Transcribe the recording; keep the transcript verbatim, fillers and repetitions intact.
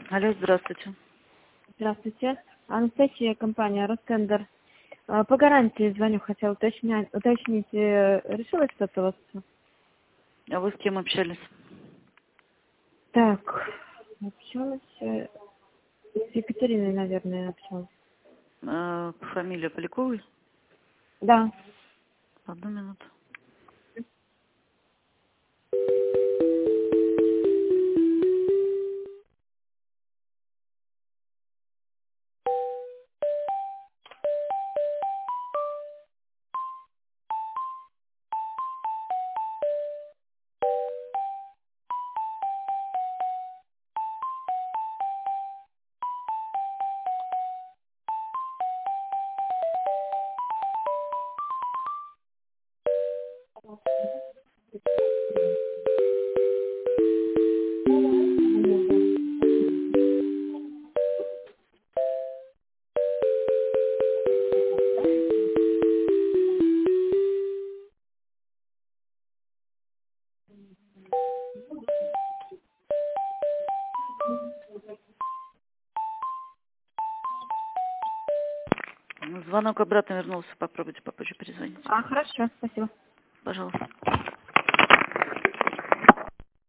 Алло, здравствуйте. Здравствуйте. Анастасия, компания «Ростендер». А, По гарантии звоню, хотела уточнять, уточнить, э, решилось что-то у вас? А вы с кем общались? Так, общалась, э, с Екатериной, наверное, общалась. Э, Фамилия Поляковой? Да. Одну минуту. Звонок обратно вернулся. Попробуйте попозже перезвонить. А, хорошо, спасибо. Пожалуйста.